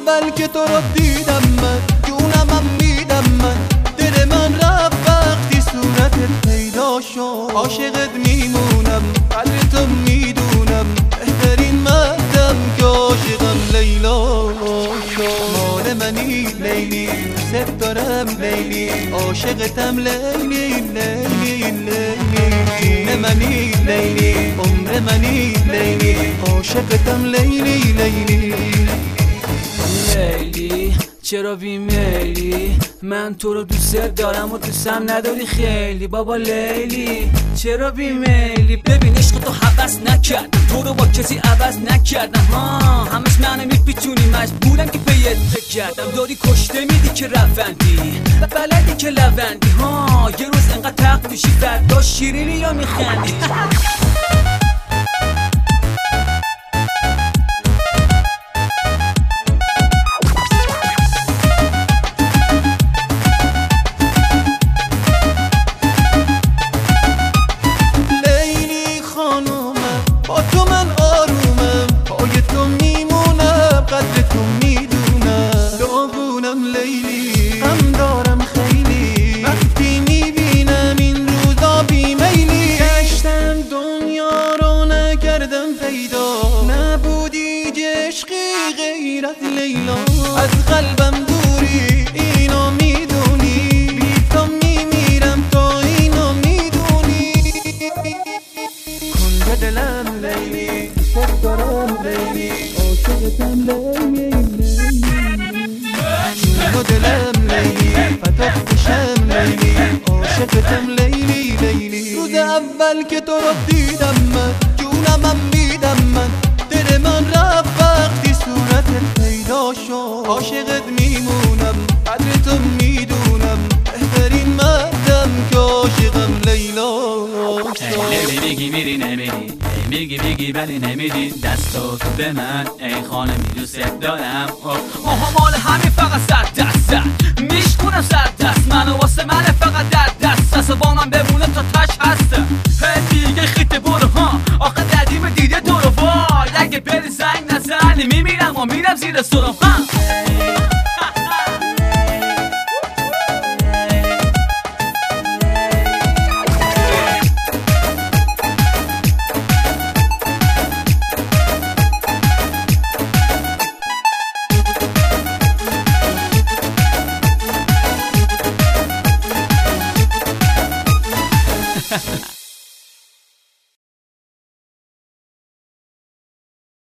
اول که تو رو دیدم من جونمم میدم من، دل من رفت وقتی صورتت پیدا شد. عاشقت میمونم قدر تو میدونم، بهترین مردم که عاشقم لیلا شد. مال منی لیلی دوست دارم لیلی، عاشقتم لیلی لیلی لیلی. جون منی لیلی عمر منی لیلی، عاشقتم لیلی لیلی لیلی. چرا بیمیلی؟ من تو رو دوست دارم و دوستم نداری خیلی بابا لیلی. چرا بیمیلی؟ ببین عشق تو حوض نکردم، تو رو با کسی عوض نکردم. همش منو میپیچونی، مجبورم که پیت کردم. داری کشته میدی که روندی و بلدی که لوندی. یه روز انقدر تق میشی فردا شیرینی یا میخندی. با تو من آرومم، پای تو میمونم قدر تو میدونم. داغونم لیلی هم دارم خیلی، وقتی میبینم این روزا بیمیلی. گشتم دنیا رو نکردم پیدا، نبودی عشقی غیر از لیلا. از قلبم دوری اینو میدونی، بی تو میمیرم تو اینو میدونی. کن دلم لیلی دوست دارم لیلی، عاشقتم لیلی لیلی. جون دلم لیلی فدات بشم لیلی، عاشقتم لیلی لیلی. روز اول که تو رو دیدم من جونمم میدم من، دل من رفت وقتی صورتت پیدا شد. عاشقت میمونم قدر تو میدونم، بهترین مردم که عاشقم لیلا شد. میگی میری نمیری، میگی ولی نمیدی دستاتو به من ای خانمی دوست دارم. مال همین فقط سر دست میشکنم سر دست منو واسه من فقط در دست با من بمونه تا تش هسته. دیگه خیته برو آخه دردیم دیده دورو وای، اگه بری زنگ نزنی میمیرم و میرم زیر سرم.